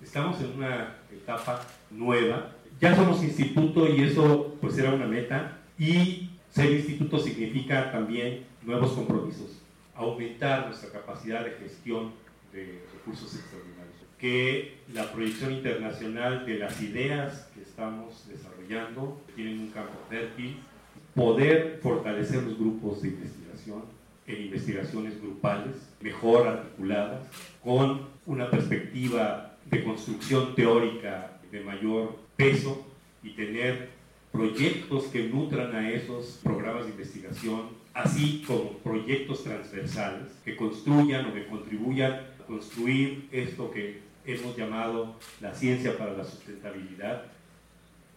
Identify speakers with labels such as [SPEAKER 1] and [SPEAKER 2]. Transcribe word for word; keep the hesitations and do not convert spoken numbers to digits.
[SPEAKER 1] estamos en una etapa nueva. Ya somos instituto y eso pues era una meta, y ser instituto significa también nuevos compromisos, aumentar nuestra capacidad de gestión de recursos extraordinarios, que la proyección internacional de las ideas que estamos desarrollando tienen un campo fértil, poder fortalecer los grupos de investigación en investigaciones grupales, mejor articuladas, con una perspectiva de construcción teórica de mayor peso, y tener proyectos que nutran a esos programas de investigación, así como proyectos transversales que construyan o que contribuyan a construir esto que hemos llamado la ciencia para la sustentabilidad,